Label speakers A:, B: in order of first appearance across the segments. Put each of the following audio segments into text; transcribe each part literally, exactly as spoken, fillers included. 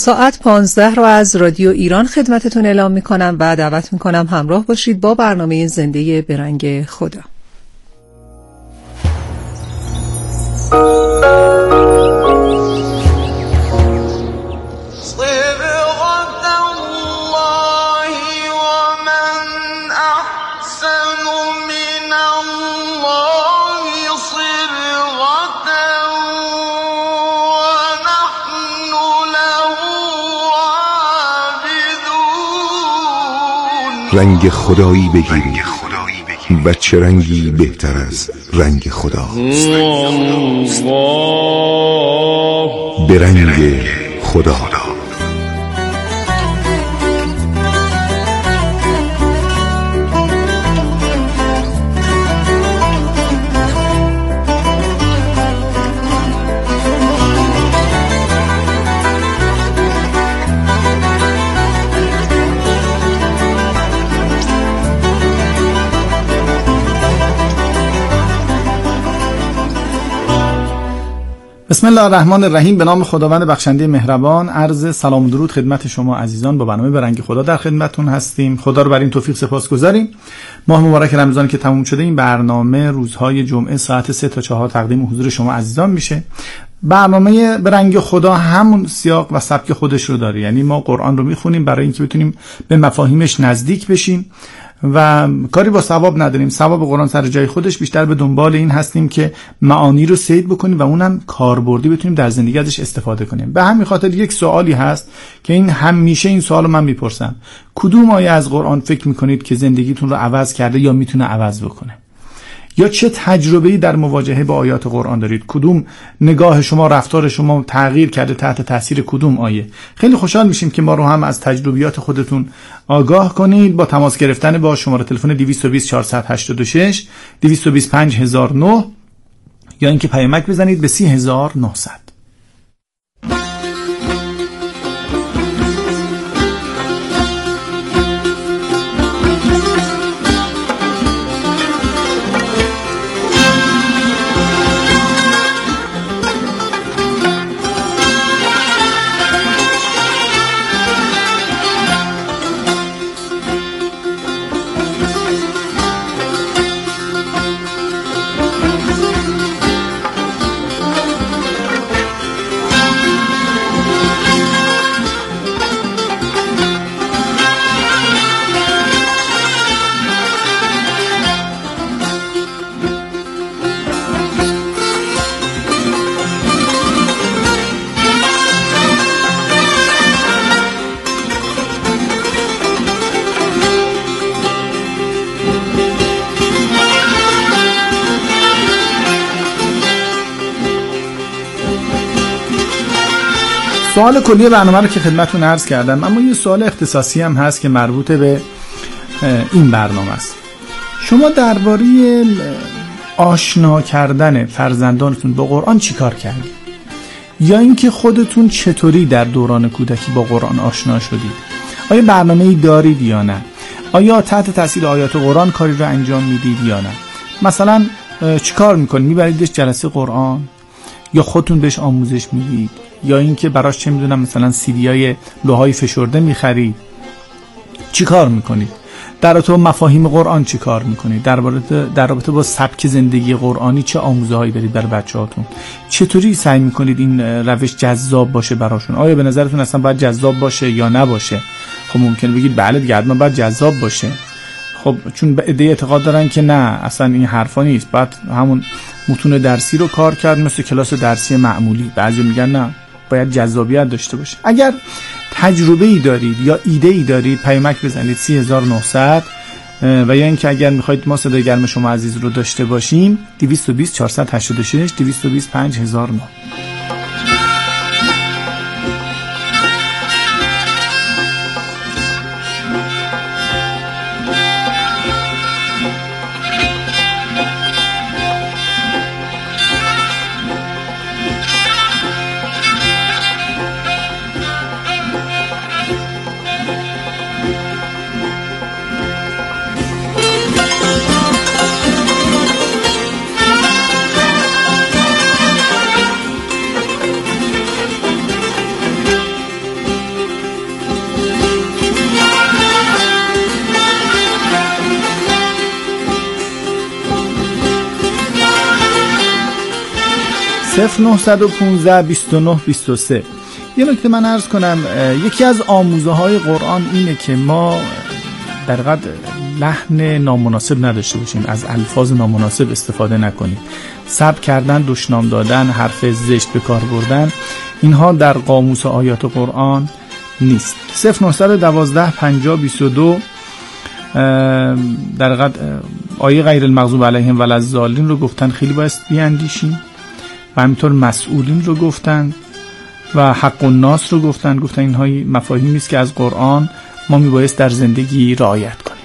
A: ساعت پانزده رو از رادیو ایران خدمتتون اعلام میکنم و دعوت میکنم همراه باشید با برنامه زنده به رنگ خدا.
B: رنگ خدایی بگیر و چه رنگی بهتر از رنگ خدا. به رنگ خدا.
C: بسم الله الرحمن الرحیم. به نام خداوند بخشنده مهربان. عرض سلام و درود خدمت شما عزیزان. با برنامه به رنگ خدا در خدمتتون هستیم. خدا رو بر این توفیق سپاسگزاریم. ماه مبارک رمضان که تموم شده، این برنامه روزهای جمعه ساعت سه تا چهار تقدیم حضور شما عزیزان میشه. برنامه به رنگ خدا همون سیاق و سبک خودش رو داره، یعنی ما قرآن رو میخونیم برای اینکه بتونیم به مفاهیمش نزدیک بشیم و کاری با ثواب نداریم. ثواب قرآن سر جای خودش، بیشتر به دنبال این هستیم که معانی رو صید بکنیم و اونم کاربردی بتونیم در زندگی ازش استفاده کنیم. به همین خاطر یک سوالی هست که این همیشه این سوالو من میپرسم: کدوم آیه از قرآن فکر میکنید که زندگیتون رو عوض کرده یا میتونه عوض بکنه؟ یا چه تجربه‌ای در مواجهه با آیات قرآن دارید؟ کدوم نگاه شما، رفتار شما تغییر کرده تحت تاثیر کدوم آیه؟ خیلی خوشحال میشیم که ما رو هم از تجربیات خودتون آگاه کنید با تماس گرفتن با شماره تلفن دویست و بیست چهارصد و هشتاد و شش دویست و بیست پنج هزار و نه یا اینکه پیامک بزنید به سی هزار و نهصد. سوال کلی برنامه رو که خدمتتون عرض کردم، اما یه سوال اختصاصی هم هست که مربوط به این برنامه است. شما درباره آشنا کردن فرزندانتون با قرآن چی کار کردید؟ یا اینکه خودتون چطوری در دوران کودکی با قرآن آشنا شدید؟ آیا برنامه‌ای دارید یا نه؟ آیا تحت تاثیر آیات قرآن کاری رو انجام میدید یا نه؟ مثلا چی کار میکنید؟ میبریدش جلسه قرآن یا خودتون بهش آموزش میدید؟ یا اینکه براش چه میدونم مثلا سیدیای لوهای فشرده میخرید؟ چی کار میکنید؟ در رابطه با مفاهیم قرآن چی کار میکنید؟ در رابطه در رابطه با سبک زندگی قرآنی چه آموزه‌هایی دارید برای بچه‌هاتون؟ چطوری سعی میکنید این روش جذاب باشه براشون؟ آیا به نظرتون اصلا باید جذاب باشه یا نباشه؟ خب ممکنه بگید بله دیگه حتما باید جذاب باشه. خب چون ایده اعتقاد دارن که نه اصلا این حرفا نیست، بعد همون متون درسی رو کار کرد مثل کلاس درسی معمولی. بعضی میگن نه باید جذابیت داشته باشه. اگر تجربه‌ای دارید یا ایده‌ای دارید پیامک بزنید سی هزار و نهصد و یا اینکه اگر میخواید ما صدای گرم شما عزیز رو داشته باشیم دویست و بیست چهارصد و هشتاد و شش دویست و بیست پنج هزار و نه. صفر نه یک پنج بیست و نه بیست و سه. یه نکته من عرض کنم، یکی از آموزه های قرآن اینه که ما در حقیقت لحن نامناسب نداشته باشیم، از الفاظ نامناسب استفاده نکنیم، سبک کردن، دشنام دادن، حرف زشت به کار بردن، اینها در قاموس آیات قرآن نیست. صفر نه یک دو پنجاه بیست و دو در حقیقت آیه غیر المغضوب علیهم ولا الضالین رو گفتن، خیلی باید بیاندیشیم، و همینطور مسئولین رو گفتن و حق الناس رو گفتن. گفتن اینها مفاهیمی است که از قرآن ما میبایست در زندگی رعایت کنیم.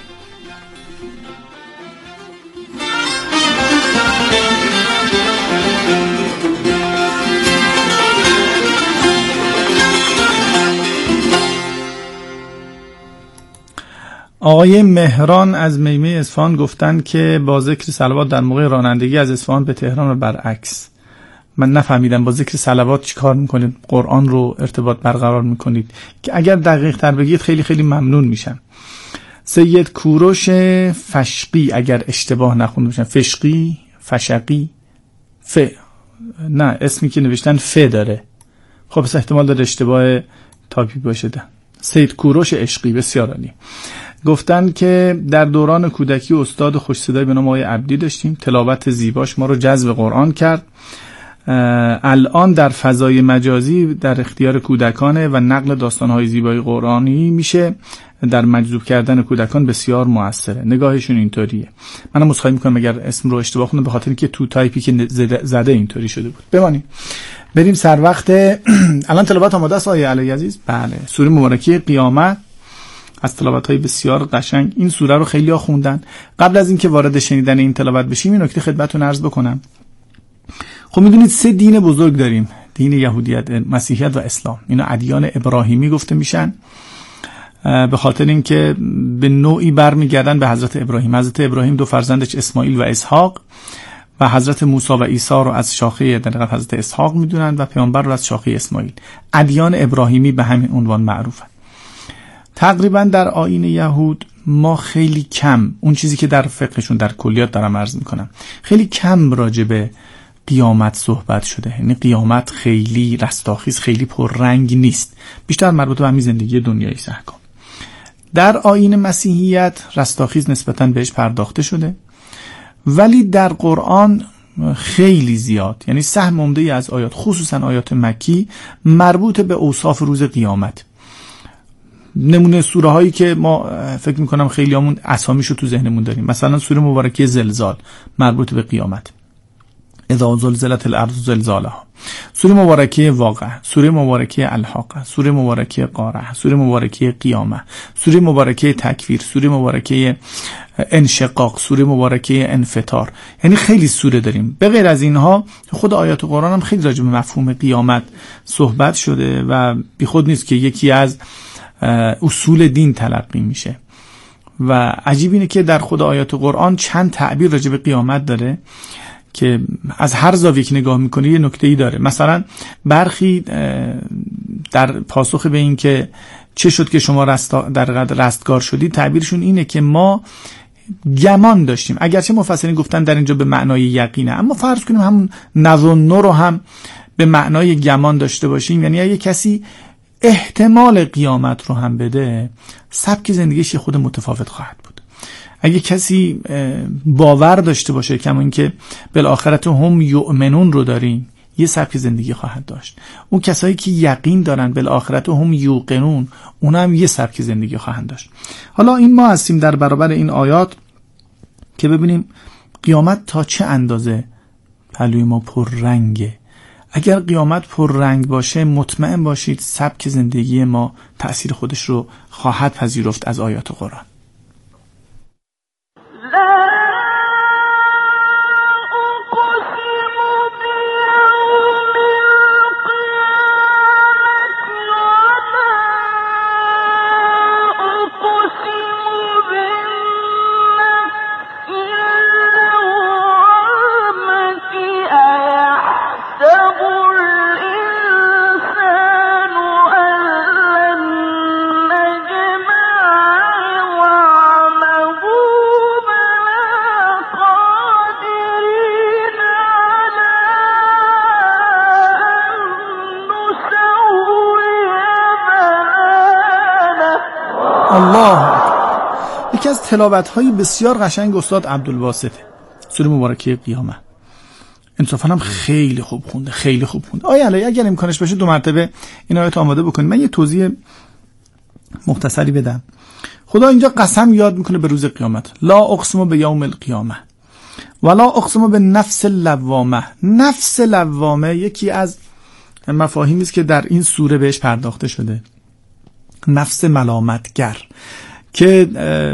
C: آقای مهران از میمه اصفهان گفتن که با ذکر صلوات در موقع رانندگی از اصفهان به تهران و برعکس. من نفهمیدم با ذکر صلوات چی کار میکنید؟ قرآن رو ارتباط برقرار میکنید؟ که اگر دقیق تر بگید خیلی خیلی ممنون میشم. سید کوروش فشقی اگر اشتباه نخونده باشم، فشقی فشقی ف نه اسمی که نوشتن ف داره، خب پس احتمال داره اشتباه تایپی باشه. ده سید کوروش عشقی، بسیار عالی. گفتن که در دوران کودکی استاد خوش صدای به نام آقای عبدی داشتیم، تلاوت زیباش ما رو جذب قرآن کرد. الان در فضای مجازی در اختیار کودکانه و نقل داستان‌های زیبای قرآنی میشه، در مجذوب کردن کودکان بسیار موثره. نگاهشون اینطوریه. منم عذرخواهی میکنم اگر اسم رو اشتباه خوندم، به خاطر اینکه تو تایپی که زده اینطوری شده بود. بمانیم بریم سر وقت. الان تلاوت آماده است آیه علی عزیز. بله، سوره مبارکه قیامت از تلاوت‌های بسیار قشنگ. این سوره رو خیلی‌ها خوندن. قبل از اینکه وارد شنیدن این تلاوت بشیم این نکته خدمتتون عرض بکنم. خب میدونید سه دین بزرگ داریم، دین یهودیت، مسیحیت و اسلام. اینا ادیان ابراهیمی گفته میشن به خاطر اینکه به نوعی برمیگردن به حضرت ابراهیم. حضرت ابراهیم دو فرزندش اسماعیل و اسحاق و حضرت موسی و عیسی رو از شاخه در حقیقت حضرت اسحاق میدونن و پیامبر رو از شاخه اسماعیل. ادیان ابراهیمی به همین عنوان معروفن. تقریبا در آیین یهود ما خیلی کم، اون چیزی که در فقهشون در کلیات دارم عرض میکنم، خیلی کم راجع به قیامت صحبت شده. یعنی قیامت خیلی رستاخیز، خیلی پررنگ نیست، بیشتر مربوط به همین زندگی دنیایی احکام. در آیین مسیحیت رستاخیز نسبتاً بهش پرداخته شده، ولی در قرآن خیلی زیاد، یعنی سهم عمده‌ای از آیات، خصوصا آیات مکی، مربوط به اوصاف روز قیامت. نمونه سوره هایی که ما فکر میکنم خیلی همون اسامیشو تو ذهنمون داریم، مثلا سوره مبارکه زلزال مربوط به قیامت، اذا زلزلت الارض زلزالها، سوره مبارکه واقعه، سوره مبارکه الحاقه، سوره مبارکه قارعه، سوره مبارکه قیامه، سوره مبارکه تکویر، سوره مبارکه انشقاق، سوره مبارکه انفطار. یعنی خیلی سوره داریم. به غیر از اینها خود آیات قرآن هم خیلی راجع به مفهوم قیامت صحبت شده و بی خود نیست که یکی از اصول دین تلقی میشه. و عجیب اینه که در خود آیات قرآن چند تعبیر راجع به قیامت داره که از هر زاویه که نگاه میکنی یه نکته‌ای داره. مثلا برخی در پاسخ به این که چه شد که شما رست در رستگار شدید، تعبیرشون اینه که ما گمان داشتیم، اگرچه مفسرین گفتن در اینجا به معنای یقینه، اما فرض کنیم همون نظن رو هم به معنای گمان داشته باشیم، یعنی اگه کسی احتمال قیامت رو هم بده، سبک زندگیش خود متفاوت خواهد بود. اگه کسی باور داشته باشه، کما اینکه بالآخرت هم یؤمنون رو داریم، یه سبک زندگی خواهد داشت. اون کسایی که یقین دارن بالآخرت هم یوقنون، اونا هم یه سبک زندگی خواهند داشت. حالا این ما هستیم در برابر این آیات که ببینیم قیامت تا چه اندازه پهلوی ما پر رنگه. اگر قیامت پر رنگ باشه، مطمئن باشید سبک زندگی ما تأثیر خودش رو خواهد پذیرفت از آیات قرآن.
D: الإنسان أن نجمع
C: یکی از تلاوت‌های بسیار قشنگ استاد عبدالباسطه، سوره مبارکه قیامت. انصافا هم خیلی خوب خونده، خیلی خوب خونده. آیا علی اگر امکانش باشه دو مرتبه این آیات آماده بکنید. من یه توضیح مختصری بدم. خدا اینجا قسم یاد میکنه به روز قیامت. لا اقسم به یوم القیامه ولا اقسم به نفس لوامه. نفس لوامه یکی از مفاهیمی است که در این سوره بهش پرداخته شده. نفس ملامتگر که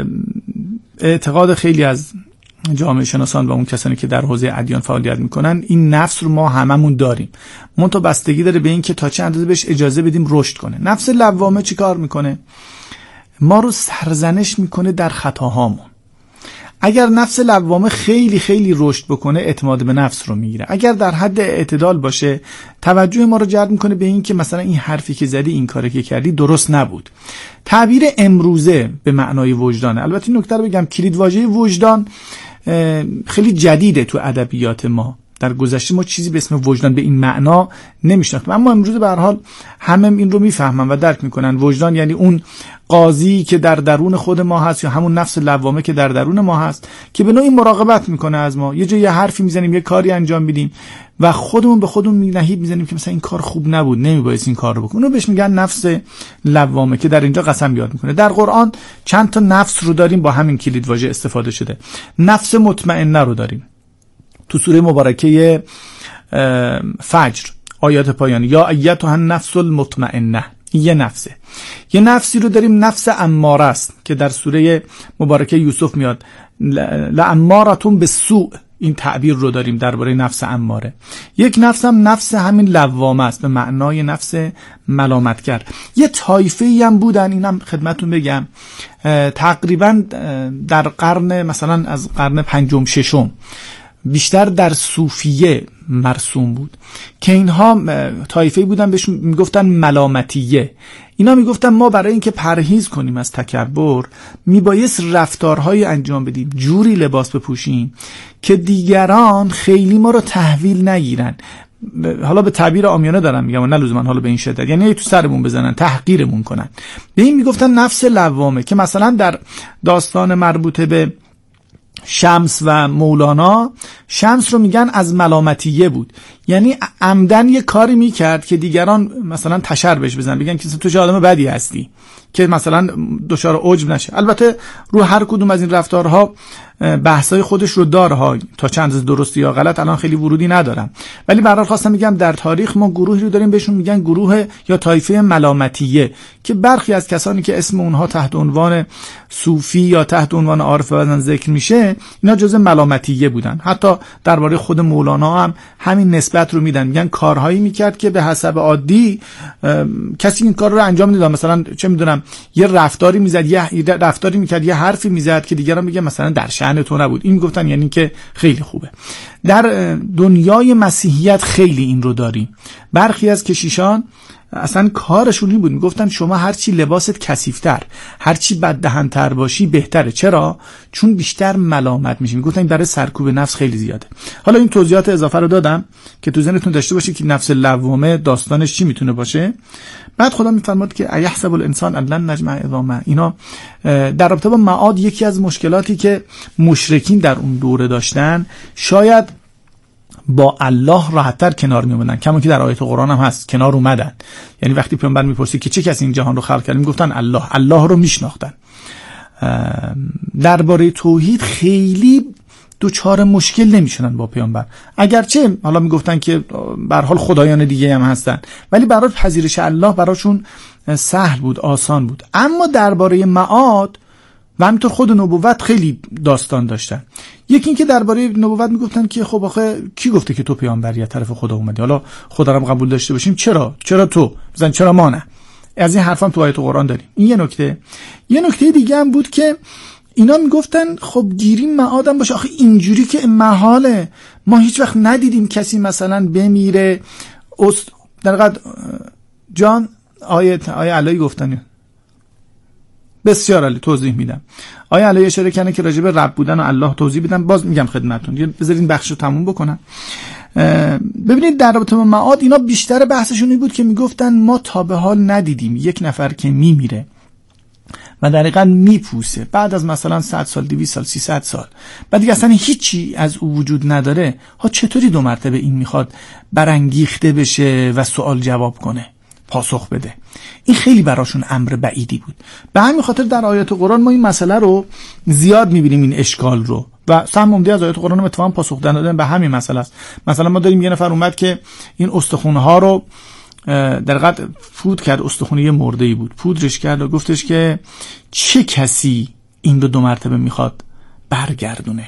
C: اعتقاد خیلی از جامعه شناسان و اون کسانی که در حوزه ادیان فعالیت میکنن، این نفس رو ما هممون داریم، منتها بستگی داره به این که تا چه اندازه بهش اجازه بدیم رشد کنه. نفس لوامه چی کار میکنه؟ ما رو سرزنش میکنه در خطاهامون. اگر نفس لوامه خیلی خیلی رشد بکنه اعتماد به نفس رو میگیره. اگر در حد اعتدال باشه توجه ما رو جلب میکنه به این که مثلا این حرفی که زدی، این کاری که کردی درست نبود. تعبیر امروزه به معنای وجدانه. البته این نکته رو بگم، کلید واژه وجدان خیلی جدیده تو ادبیات ما. در گذشته ما چیزی به اسم وجدان به این معنا نمیشناختیم، اما امروز به هر حال همه این رو میفهمن و درک میکنن. وجدان یعنی اون قاضی که در درون خود ما هست، یا همون نفس لوامه که در درون ما هست که به نوعی مراقبت میکنه از ما. یه جای یه حرفی میزنیم، یه کاری انجام میدیم و خودمون به خودمون می‌نهیب میزنیم که مثلا این کار خوب نبود، نمیبایست این کار رو بکنیم. اونو بهش میگن نفس لوامه که در اینجا قسم یاد میکنه. در قرآن چند تا نفس رو داریم، با همین کلید واژه استفاده شده. نفس مطمئنه رو داریم تو سوره مبارکه فجر، آیات پایانی، یا ایتها النفس المطمئنه. این یه نفسه. یه نفسی رو داریم نفس اماره است که در سوره مبارکه یوسف میاد، لامارتون بالسوء. این تعبیر رو داریم درباره نفس اماره. یک نفس هم نفس همین لوامه است به معنای نفس ملامتگر. یه طایفه‌ای هم بودن، اینم خدمتتون بگم، تقریبا در قرن مثلا از قرن پنجم ششم بیشتر در صوفیه مرسوم بود که اینها طایفه‌ای بودن بهشون میگفتن ملامتیه. اینا میگفتن ما برای اینکه پرهیز کنیم از تکبر میبایست رفتارهای انجام بدیم، جوری لباس بپوشیم که دیگران خیلی ما رو تحویل نگیرن. حالا به تعبیر عامیانه دارم میگم و نه لزوما حالا به این شدت، یعنی تو سرمون بزنن، تحقیرمون کنن. به این میگفتن نفس لوامه که مثلا در داستان مربوطه به شمس و مولانا، شمس رو میگن از ملامتیه بود، یعنی عمدن یه کاری میکرد که دیگران مثلا تشر بهش بزنن، بگن که تو چه آدم بدی هستی، که مثلا دچار عجب نشه. البته رو هر کدوم از این رفتارها بحثای خودش رو داره ها، تا چند از درست یا غلط الان خیلی ورودی ندارم، ولی به هر حال خواستم میگم در تاریخ ما گروهی رو داریم بهشون میگن گروه یا طایفه ملامتیه، که برخی از کسانی که اسم اونها تحت عنوان صوفی یا تحت عنوان عارف بزن ذکر میشه، اینا جزء ملامتیه بودن. حتی درباره خود مولانا هم همین نسبت رو میدن، میگن کارهایی میکرد که به حسب عادی کسی این کار رو انجام نمیداد. مثلا چه میدونم یه رفتاری میزد، یه رفتاری میکرد، یه حرفی میزد که دیگران میگن مثلا در شأن تو نبود. این میگفتن یعنی که خیلی خوبه. در دنیای مسیحیت خیلی این رو داریم. برخی از کشیشان اصلا کارشون این بود، میگفتن شما هرچی لباست کثیف‌تر، هرچی بددهن‌تر باشی بهتره. چرا؟ چون بیشتر ملامت میشی. میگفتن این برای سرکوب نفس خیلی زیاده. حالا این توضیحات اضافه رو دادم که تو ذهنتون داشته باشید که نفس لوامه داستانش چی میتونه باشه. بعد خدا میفرماد که ایحسب الانسان ان لن نجمع عظامه. اینا در رابطه با معاد یکی از مشکلاتی که مشرکین در اون دوره داشتن، شاید با الله راحت‌تر کنار میومدن، کما که در آیات قرآن هم هست کنار اومدن. یعنی وقتی پیامبر میپرسید که چه کسی این جهان رو خلق کرد، میگفتن الله. الله رو میشناختن. درباره توحید خیلی دوچار مشکل نمیشونن با پیامبر، اگرچه حالا میگفتن که به هر حال خدایان دیگه هم هستن، ولی برای پذیرش الله براشون سهل بود، آسان بود. اما درباره معاد و همینطور خود نبوت خیلی داستان داشتن. یکی این که درباره نبوت میگفتن که خب آخه کی گفته که تو پیامبری از طرف خدا اومدی؟ حالا خدا رو هم قبول داشته باشیم، چرا چرا تو مثلا چرا ما نه؟ از این حرفا تو آیات قرآن داریم. این یه نکته. یه نکته دیگه هم بود که اینا میگفتن خب گیریم معادم باشه، آخه اینجوری که محاله، ما هیچ وقت ندیدیم کسی مثلا بمیره است در قد جان آیت آیه علایی گفتن بسیار عالی، توضیح میدم. آیه علی اشاره کنه که راجع به رب بودن و الله توضیح بدم، باز میگم خدمتتون. بذارین بخشو تموم بکنم. ببینید در رابطه با معاد اینا بیشتر بحثشون این بود که میگفتن ما تا به حال ندیدیم یک نفر که میمیره و دقیقاً میپوسه، بعد از مثلا صد سال، دویست سال، سیصد سال بعد دیگه اصلا هیچی از او وجود نداره، ها چطوری دو مرتبه این میخواد برانگیخته بشه و سوال جواب کنه، پاسخ بده؟ این خیلی براشون امر بعیدی بود. به همین خاطر در آیات قرآن ما این مسئله رو زیاد میبینیم، این اشکال رو، و سهم عمده از آیات قرآن هم اتفاقا پاسخ دادن به همین مسئله است. مثلا ما داریم یه نفر اومد که این استخونه ها رو در حقیقت پود کرد، استخونه مرده‌ای بود، پودرش کرد و گفتش که چه کسی این رو دو مرتبه میخواد برگردونه؟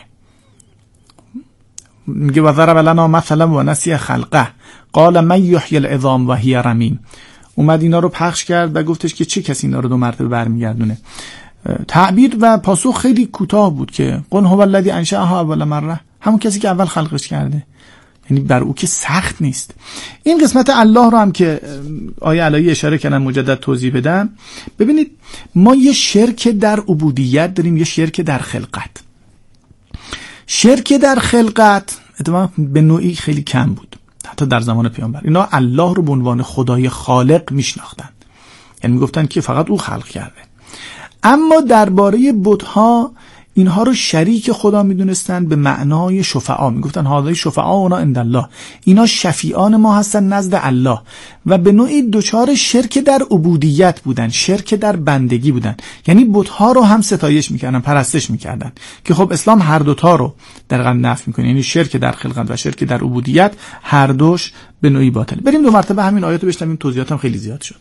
C: میگه و ضرب لنا مثلا و نسی خلقه قال من یحیی العظام و هی رمیم. اومد اینا رو پخش کرد و گفتش که چه کسی اینا رو دو مرتبه برمیگردونه؟ تعبیر و پاسخ خیلی کوتاه بود که قل هو الذی انشأها اول مره، همون کسی که اول خلقش کرده، یعنی بر او که سخت نیست. این قسمت الله رو هم که آیه علایی اشاره کردن مجدد توضیح بدم. ببینید ما یه شرک در عبودیت داریم، یه شرک در خلقت. شرک در خلقت اتفاقا به نوعی خیلی کم بود حتی در زمان پیامبر. اینا الله رو به عنوان خدای خالق میشناختن، یعنی میگفتن که فقط او خلق کرده. اما درباره بت‌ها اینها رو شریک خدا میدونستن به معنای شفعا، میگفتن هذای شفعا اونا عند الله، اینا شفیعان ما هستن نزد الله، و به نوعی دوچار شرک در عبودیت بودن، شرک در بندگی بودن، یعنی بت‌ها رو هم ستایش میکردن، پرستش میکردن، که خب اسلام هر دوتا رو در واقع نفی میکنه، یعنی شرک در خلقت و شرک در عبودیت هر دوش به نوعی باطل. بریم دو مرتبه همین آیاتو بشنویم، توضیحاتم خیلی زیاد شد.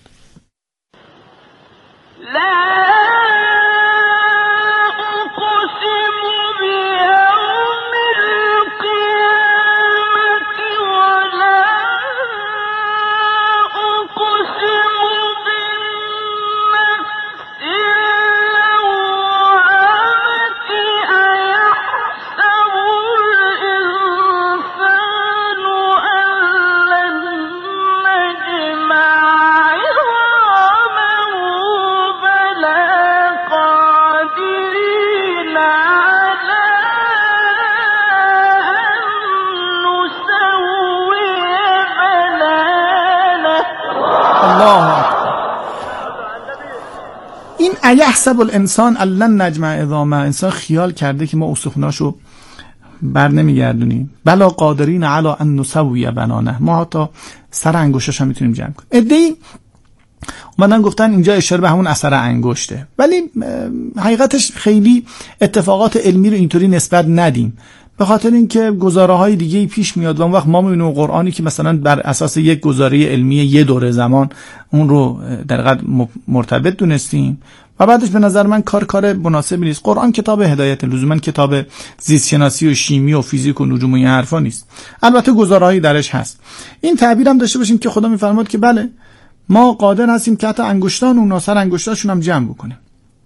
C: ایحسب الانسان لن نجمع عظامه، انسان خیال کرده که ما استخوناشو بر نمیگردونیم. بلا قادرین علی ان نسوی بنانه، ما حتی سر انگشتاش هم میتونیم جمع کنیم. عده‌ای اومدن گفتن اینجا اشاره به همون اثر انگشته، ولی حقیقتش خیلی اتفاقات علمی رو اینطوری نسبت ندیم، به خاطر اینکه گزاره‌های دیگه‌ای پیش میاد و اون وقت ما می‌بینیم قرآنی که مثلا بر اساس یک گزاره علمی یه دوره زمان اون رو در حقیقت مرتبط دونستیم و بعدش به نظر من کار کار مناسبی نیست. قرآن کتاب هدایت، لزوما کتاب زیست شناسی و شیمی و فیزیک و نجوم و این حرفا نیست. البته گزاره‌هایی درش هست. این تعبیرم داشته باشیم که خدا می‌فرماد که بله ما قادر هستیم که حتی انگشتان و ناصر انگشتاشون هم جمع بکنیم.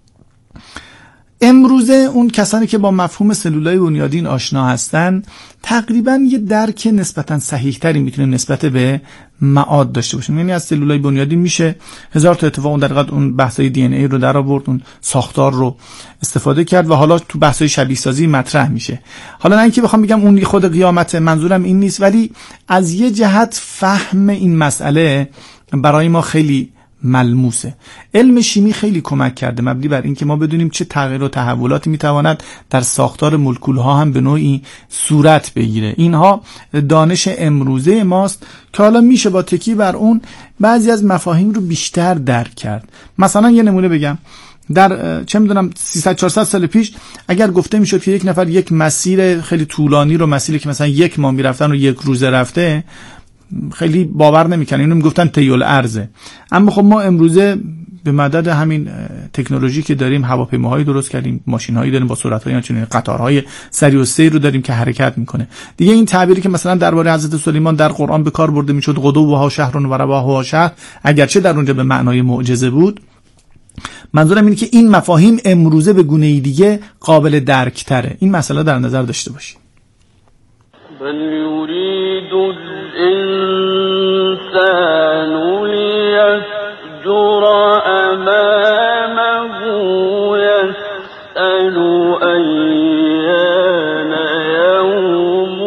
C: امروزه اون کسانی که با مفهوم سلولای بنیادین آشنا هستن تقریبا یه درک نسبتا صحیح تری میتونه نسبت به معاد داشته باشن. یعنی از سلولای بنیادین میشه هزار تا اتفاق، اون در حقیقت اون بحثای دی ان ای رو در آورد، اون ساختار رو استفاده کرد و حالا تو بحثای شبیه سازی مطرح میشه. حالا نه اینکه بخوام بگم اون خود قیامت، منظورم این نیست، ولی از یه جهت فهم این مسئله برای ما خیلی ملموسه. علم شیمی خیلی کمک کرده مبنی بر اینکه ما بدونیم چه تغییر و تحولاتی میتواند در ساختار مولکول ها هم به نوعی صورت بگیره. اینها دانش امروزه ماست که حالا میشه با تکی بر اون بعضی از مفاهیم رو بیشتر درک کرد. مثلا یه نمونه بگم، در چه میدونم سیصد چهارصد سال پیش اگر گفته میشد که یک نفر یک مسیر خیلی طولانی رو، مسیری که مثلا یک ماه میرفتن رو یک روزه رفته، خیلی باور نمیکنن، اینو میگفتن طیل ارزه. اما خب ما امروزه به مدد همین تکنولوژی که داریم هواپیماهایی درست کردیم، ماشین‌هایی داریم با سرعت‌های چنین، قطارهای سریع السیر رو داریم که حرکت میکنه. دیگه این تعبیری که مثلا درباره حضرت سلیمان در قرآن به کار برده میشد غدوها شهر و رواحها شهر، اگرچه در اونجا به معنای معجزه بود، منظورم اینه که این مفاهیم امروزه به گونه‌ای دیگه قابل درک تره. این مسئله در نظر داشته باشید.
D: بل یرید الانسان لیفجر امامه یسأل ایان یوم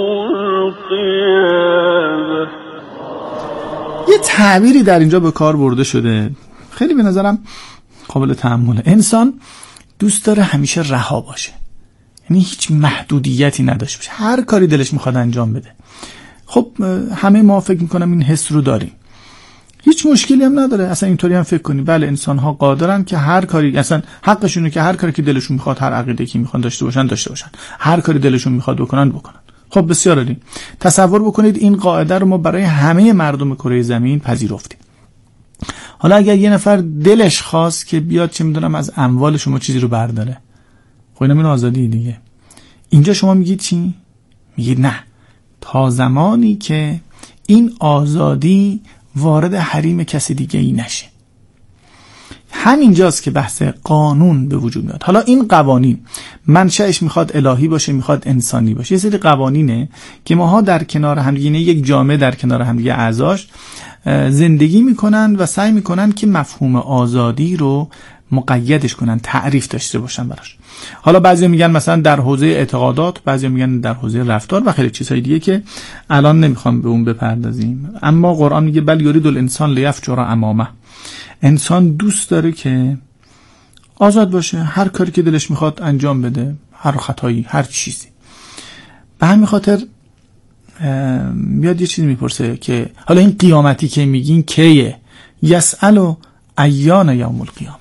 D: القیامه.
C: یه تعبیری در اینجا به کار برده شده، خیلی به نظرم قابل تأمله. انسان دوست داره همیشه رها باشه، یعنی هیچ محدودیتی نداشته باشه، هر کاری دلش میخواد انجام بده. خب همه ما فکر میکنم این حس رو داریم، هیچ مشکلی هم نداره اصلا اینطوری هم فکر کنی. بله انسان ها قادرن که هر کاری، اصلا حقشونه که هر کاری که دلشون میخواد، هر عقیده که میخوان داشته باشن داشته باشن، هر کاری دلشون میخواد بکنن بکنن. خب بسیار عالی. تصور بکنید این قاعده رو ما برای همه مردم کره زمین پذیرفتیم. حالا اگر یه نفر دلش خواست که بیاد چه میدونم از اموال شما چیزی رو برداره، خب اینم این آزادی دیگه. اینجا شما میگید چی؟ میگید نه، تا زمانی که این آزادی وارد حریم کسی دیگه ای نشه. همینجاست که بحث قانون به وجود میاد. حالا این قوانین منشأش میخواد الهی باشه، میخواد انسانی باشه. یه سری قوانینه که ماها در کنار همدیگه، یک جامعه در کنار همدیگه اعضاش زندگی میکنن و سعی میکنن که مفهوم آزادی رو مقیدش کنن، تعریف داشته باشن براش. حالا بعضی میگن مثلا در حوزه اعتقادات، بعضی میگن در حوزه رفتار و خیلی چیزهای دیگه که الان نمیخوام به اون بپردازیم. اما قرآن میگه بل یرید الانسان لیفجر امامه، انسان دوست داره که آزاد باشه، هر کاری که دلش میخواد انجام بده، هر خطایی، هر چیزی. به همین خاطر میاد یه چیزی میپرسه که حالا این قیامتی که میگین کیه؟ یسأل ایان یوم القیامه.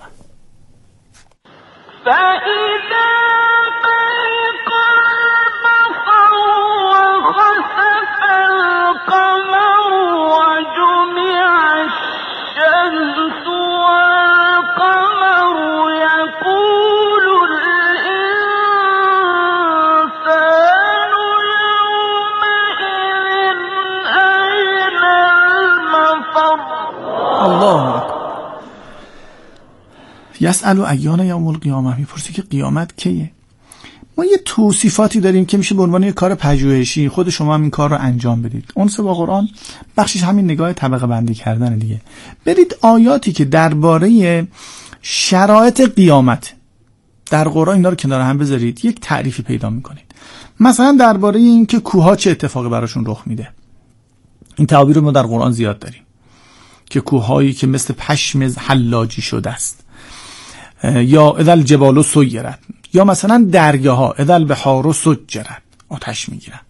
C: یسأل ایان یوم القیامه، میپرسه که قیامت کیه؟ ما یه توصیفاتی داریم که میشه به عنوان یه کار پژوهشی خود شما هم این کار رو انجام بدید. اون سه با قرآن بخشش همین نگاه طبقه بندی کردن دیگه. برید آیاتی که درباره شرایط قیامت در قرآن اینا رو کنار هم بذارید، یک تعریفی پیدا میکنید. مثلا درباره این که کوه‌ها چه اتفاقی براشون رخ میده. این تعابیر رو ما در قرآن زیاد داریم که کوه‌هایی که مثل پشم حلاجی شده است، یا اذا الجبال سیرت، یا مثلا دریاها اذا البحار سجرت، آتش میگیرن،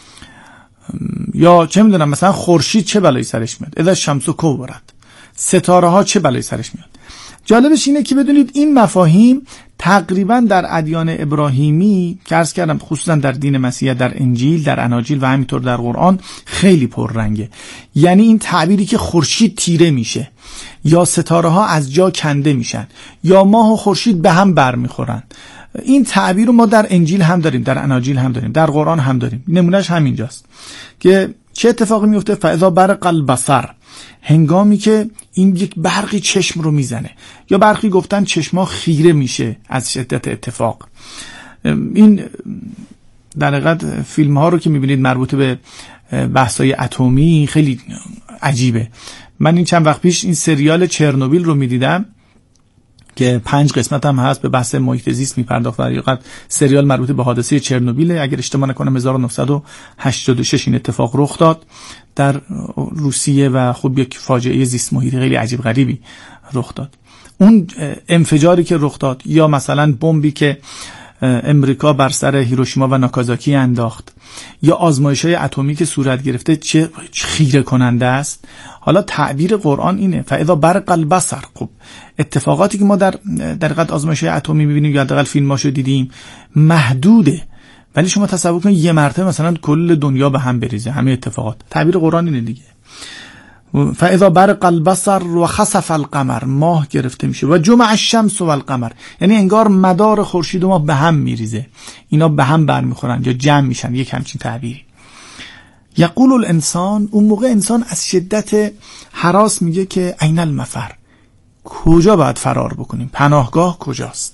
C: یا چه میدونم مثلا خورشید چه بلایی سرش میاد، اذا الشمس کورت، ستاره ها چه بلایی سرش میاد. جالبش اینه که بدونید این مفاهیم تقریبا در ادیان ابراهیمی که عرض کردم، خصوصا در دین مسیحیت، در انجیل، در اناجیل و همینطور در قرآن خیلی پررنگه. یعنی این تعبیری که خورشید تیره میشه، یا ستاره ها از جا کنده میشن، یا ماه و خورشید به هم برمیخورن، این تعبیر رو ما در انجیل هم داریم، در اناجیل هم داریم، در قرآن هم داریم. نمونهش همینجاست که چه اتفاقی میفته؟ فاذا برق البصر، هنگامی که این یک برقی چشم رو میزنه، یا برقی گفتن چشما خیره میشه از شدت اتفاق. این در حقیقت فیلم ها رو که میبینید مربوط به بحث‌های اتمی خیلی عجیبه. من این چند وقت پیش این سریال چرنوبیل رو میدیدم که پنج قسمت هم هست، به بحث محیط زیست میپرداخت. در حقیقت سریال مربوط به حادثه چرنوبیل، اگر اشتباه نکنم هزار و نهصد و هشتاد و شش این اتفاق رخ داد در روسیه و خب یک فاجعه زیست محیطی خیلی عجیب غریبی رخ داد. اون انفجاری که رخ داد، یا مثلا بمبی که امریکا بر سر هیروشیما و ناکازاکی انداخت، یا آزمایش‌های اتمی که صورت گرفته، چه خیره کننده است. حالا تعبیر قرآن اینه فاذا برق البصر. خب اتفاقاتی که ما در در حقیقت آزمایش‌های اتمی می‌بینیم یا حداقل فیلماشو دیدیم محدوده، ولی شما تصور کنید یه مرتبه مثلا کل دنیا به هم بریزه، همه اتفاقات. تعبیر قرآن اینه دیگه. فاذا برق البصر و خسف القمر، ماه گرفته میشه، و جمع الشمس و القمر، یعنی انگار مدار خورشید و ماه به هم میریزه، اینا به هم برمیخورن یا جمع میشن، یک همچین تعبیری. یقول الانسان، اون موقع انسان از شدت هراس میگه که این المفر، کجا باید فرار بکنیم، پناهگاه کجاست؟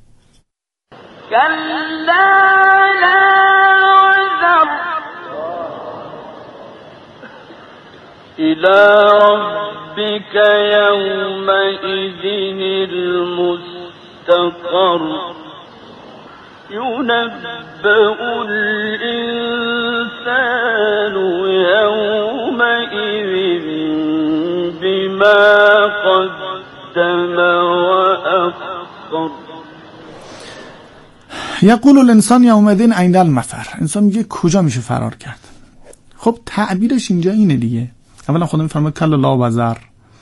D: إلى ربك يومئذ المستقر ينبأ الإنسان يومئذ بما قدم وأخر فخر
C: یقول الانسان یومئذ عند المفر. انسان میگه کجا میشه فرار کرد؟ خب تعبیرش اینجا اینه دیگه. اولا خدا میفرماید کلا لا وزر،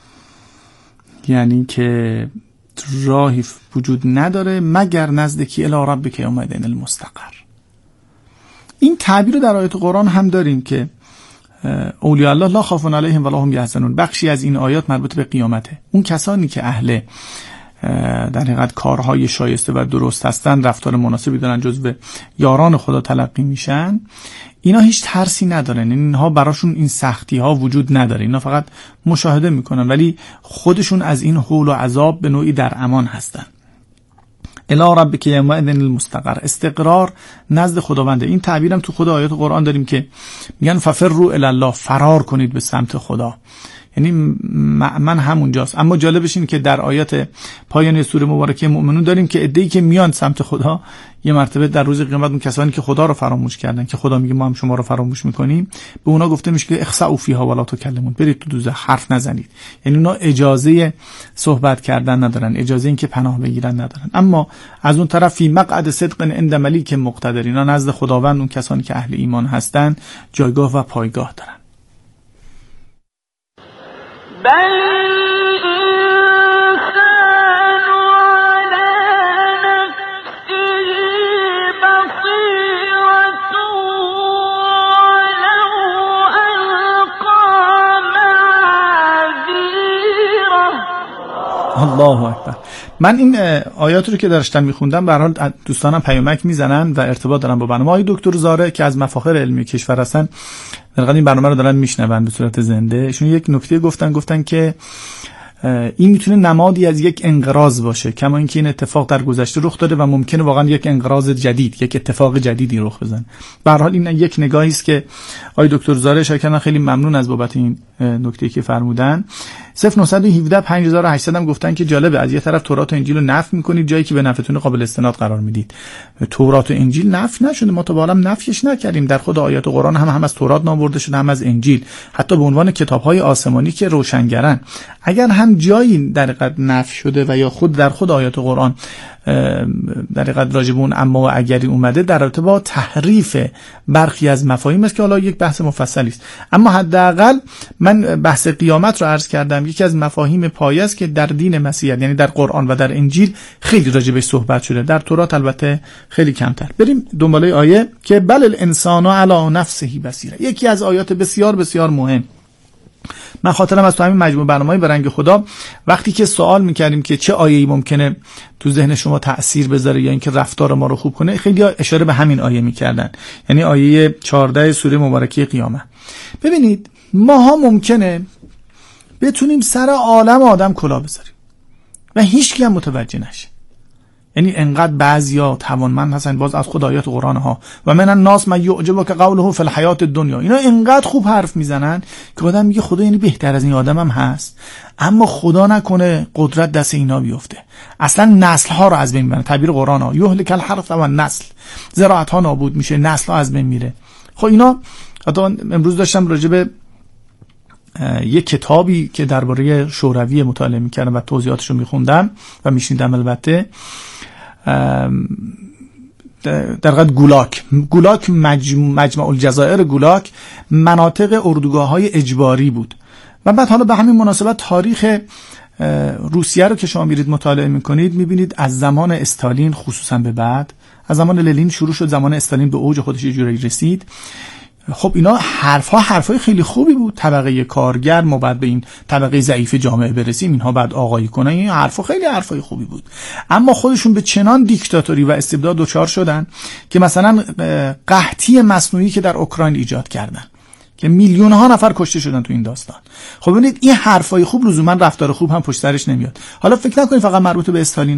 C: یعنی که راهی وجود نداره مگر نزدیکی الی ربک یومئذ المستقر. این تعبیر رو در آیات قرآن هم داریم که اولیاء الله لا خوف علیهم ولا هم یحزنون. بخشی از این آیات مربوط به قیامته. اون کسانی که اهل در حقیقت کارهای شایسته و درست هستن، رفتار مناسبی دارن، جزو یاران خدا تلقی میشن، اینا هیچ ترسی ندارن، اینها براشون این سختی ها وجود نداره، اینا فقط مشاهده میکنن ولی خودشون از این حول و عذاب به نوعی در امان هستن. الی ربک یومئذ المستقر، استقرار نزد خداونده. این تعبیرم تو خود آیات قرآن داریم که میگن ففروا الی الله، فرار کنید به سمت خدا، یعنی من همونجاست. اما جالبش اینه که در آیات پایانی سوره مبارکه مؤمنون داریم که عده‌ای که میان سمت خدا، یه مرتبه در روز قیامت اون کسانی که خدا رو فراموش کردن، که خدا میگه ما هم شما رو فراموش میکنیم، به اونا گفته میشه که اخسئوا فیها ولا تکلمون، برید تو دوزخ حرف نزنید. یعنی اونا اجازه صحبت کردن ندارن، اجازه این که پناه بگیرن ندارن. اما از اون طرف فی مقعد صدق عند ملیک مقتدر، اینا نزد خداوند، اون کسانی که اهل ایمان هستن، جایگاه و پایگاه دارن.
D: بل الإنسان على نفسه بصيرة ولو ألقى معاذيره.
C: الله اکبر. من این آیات رو که داشتم میخوندم، به هر حال دوستانم پیامک میزنن و ارتباط دارن با برنامه. آقای دکتر زاره که از مفاخر علمی کشور هستن، در واقع این برنامه رو دارن میشنون به صورت زنده. ایشون یک نکته گفتن گفتن که این میتونه نمادی از یک انقراض باشه، کما اینکه این اتفاق در گذشته رخ داده و ممکنه واقعا یک انقراض جدید، یک اتفاق جدیدی رخ بزنه. به هر حال این یک نگاهی است که آقای دکتر زاره شکران خیلی ممنون از بابت این نکته‌ای که فرمودن. صفر نه یک هفت پنج هزار و هشتصد هم گفتن که جالبه، از یه طرف تورات و انجیل رو نفی میکنید، جایی که به نفعتون قابل استناد قرار میدید. تورات و انجیل نفی نشده، ما تا بالا نفیش نکردیم. در خود آیات قرآن هم هم از تورات نام برده شده، هم از انجیل، حتی به عنوان کتاب‌های آسمانی که روشنگرن. اگر هم جایی در حقیقت نفی شده و یا خود در خود آیات قرآن در حقیقت راجب اون اما و اگری اومده، در رابطه با تحریف برخی از مفاهیم است که حالا یک بحث مفصلی است. اما حداقل من بحث قیامت رو عرض کردم، یکی از مفاهیم پایه است که در دین مسیحیت، یعنی در قرآن و در انجیل خیلی راجبش صحبت شده، در تورات البته خیلی کمتر. بریم دنباله آیه که بل الانسان علی نفسه بصیره، یکی از آیات بسیار بسیار مهم. من خاطرم از تو همین مجموعه برنامه‌های به رنگ خدا، وقتی که سوال می‌کردیم که چه آیه‌ای ممکنه تو ذهن شما تأثیر بذاره یا اینکه رفتار ما رو خوب کنه، خیلی اشاره به همین آیه می‌کردن، یعنی آیه چهارده سوره مبارکه قیامت. ببینید ماها ممکنه بتونیم سر عالم آدم کلا بذاریم و هیچ کی هم متوجه نشه. یعنی انقدر بعضیا توانمند هستن، باز از خود آیات قرآن ها، و من الناس من یعجبک قوله فی الحیات الدنیا، اینا انقدر خوب حرف میزنن که آدم میگه خدا یعنی بهتر از این آدم هم هست. اما خدا نکنه قدرت دست اینا بیفته، اصلا نسل ها رو از بین میبرن. تعبیر قرآن ها یهلک الحرث و النسل، زراعت ها نابود میشه، نسل ها از بین میره. خب اینا حتی امروز داشتم راجع به یک کتابی که درباره شوروی مطالعه میکردم و توضیحاتش رو میخوندم و میشنیدم، البته در واقع گولاک گولاک مجمع, مجمع الجزایر گولاک مناطق اردوگاه‌های اجباری بود. و بعد حالا به همین مناسبت تاریخ روسیه رو که شما میرید مطالعه میکنید، میبینید از زمان استالین خصوصا به بعد، از زمان لنین شروع شد، زمان استالین به اوج خودش یه جوری رسید. خب اینا حرفها حرفای خیلی خوبی بود، طبقه کارگر ما بعد به این طبقه ضعیف جامعه برسیم، اینها بعد آقایی کنن، این حرفا خیلی حرفای خوبی بود. اما خودشون به چنان دیکتاتوری و استبداد دچار شدن که مثلا قحطی مصنوعی که در اوکراین ایجاد کردن که میلیون ها نفر کشته شدن تو این داستان. خب ببینید این حرفای خوب لزوما رفتار خوب هم پشت سرش نمیاد. حالا فکر نکنید فقط مربوط به استالین